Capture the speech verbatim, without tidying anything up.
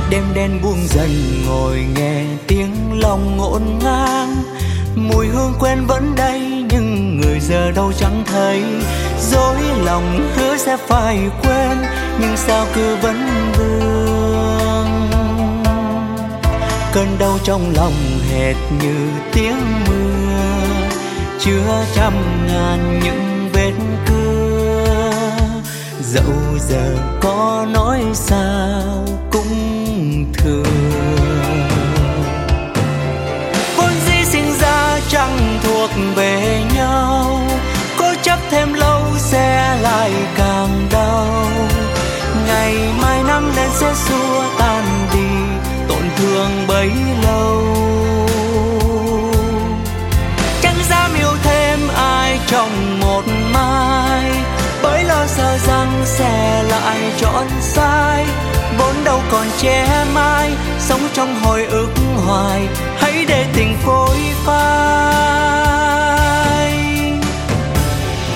Đêm đen buông dần ngồi nghe tiếng lòng ngổn ngang, mùi hương quen vẫn đây nhưng người giờ đâu chẳng thấy. Dối lòng hứa sẽ phải quên nhưng sao cứ vấn vương. Cơn đau trong lòng hệt như tiếng mưa, chứa trăm ngàn những vết cưa. Dẫu giờ có nói sao cũng thương. Vốn dĩ sinh ra chẳng thuộc về nhau, cố chấp thêm lâu sẽ lại càng đau. Ngày mai nắng lên sẽ xua tan đi tổn thương bấy lâu. Chẳng dám yêu thêm ai trong một mai, bởi lo sợ rằng sẽ lại chọn sai. Vốn đâu còn che mãi, sống trong hồi ức hoài. Hãy để